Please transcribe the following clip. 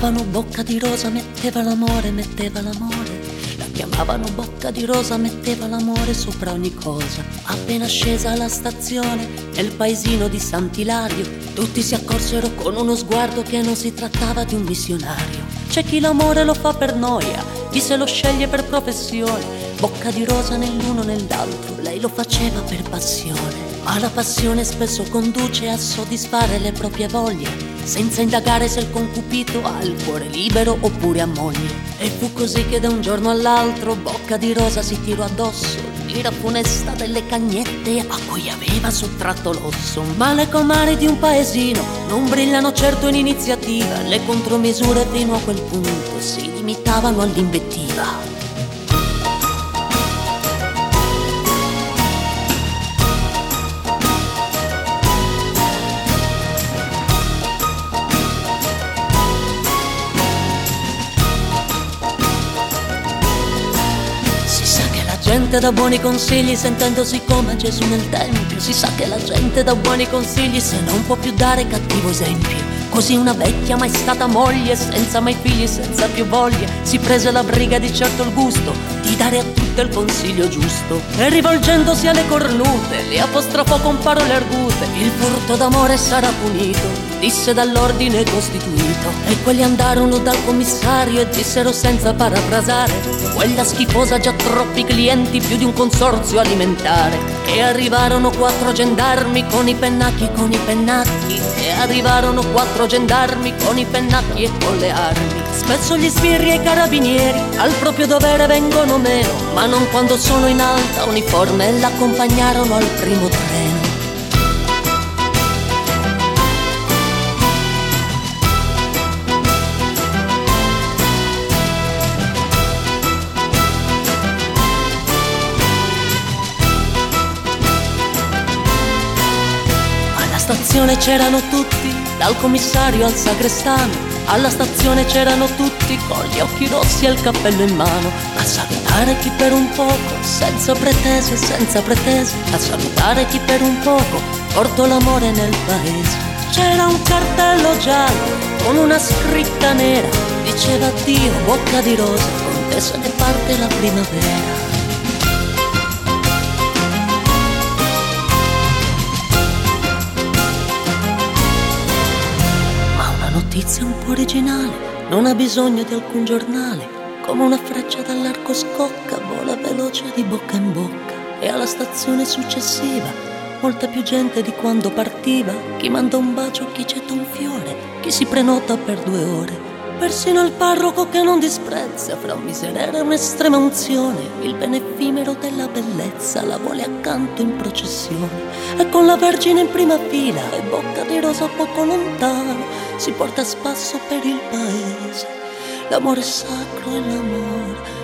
chiamavano Bocca di Rosa, metteva l'amore, metteva l'amore. La chiamavano Bocca di Rosa, metteva l'amore sopra ogni cosa. Appena scesa alla stazione, nel paesino di Sant'Ilario, tutti si accorsero con uno sguardo che non si trattava di un missionario. C'è chi l'amore lo fa per noia, chi se lo sceglie per professione. Bocca di Rosa nell'uno nell'altro, lei lo faceva per passione. Ma la passione spesso conduce a soddisfare le proprie voglie, senza indagare se il concupito ha il cuore libero oppure ha moglie. E fu così che da un giorno all'altro Bocca di Rosa si tirò addosso l'ira funesta delle cagnette a cui aveva sottratto l'osso. Ma le comari di un paesino non brillano certo in iniziativa, le contromisure fino a quel punto si limitavano all'invettiva. Gente dà buoni consigli sentendosi come Gesù nel tempio. Si sa che la gente dà buoni consigli se non può più dare cattivo esempio. Così una vecchia mai stata moglie, senza mai figli, senza più voglia, si prese la briga di certo il gusto di dare a tutte il consiglio giusto. E rivolgendosi alle cornute le apostrofò con parole argute: il furto d'amore sarà punito, disse dall'ordine costituito. E quelli andarono dal commissario e dissero senza parafrasare: quella schifosa ha già troppi clienti, più di un consorzio alimentare. E arrivarono 4 gendarmi con i pennacchi, con i pennacchi. E arrivarono 4 gendarmi con i pennacchi e con le armi. Spesso gli sbirri e i carabinieri al proprio dovere vengono meno, ma non quando sono in alta uniforme e l'accompagnarono al primo treno. Alla stazione c'erano tutti, dal commissario al sacrestano. Alla stazione c'erano tutti con gli occhi rossi e il cappello in mano, a salutare chi per un poco, senza pretese, senza pretese, a salutare chi per un poco portò l'amore nel paese. C'era un cartello giallo con una scritta nera, diceva addio Bocca di Rosa, con te se ne parte la primavera. Notizia un po' originale, non ha bisogno di alcun giornale, come una freccia dall'arco scocca, vola veloce di bocca in bocca. E alla stazione successiva molta più gente di quando partiva, chi manda un bacio, chi getta un fiore, chi si prenota per 2 ore. Persino il parroco che non disprezza fra un miserere e un'estrema unzione, il bene effimero della bellezza la vuole accanto in processione. E con la Vergine in prima fila e Bocca di Rosa poco lontano si porta a spasso per il paese l'amore sacro e l'amore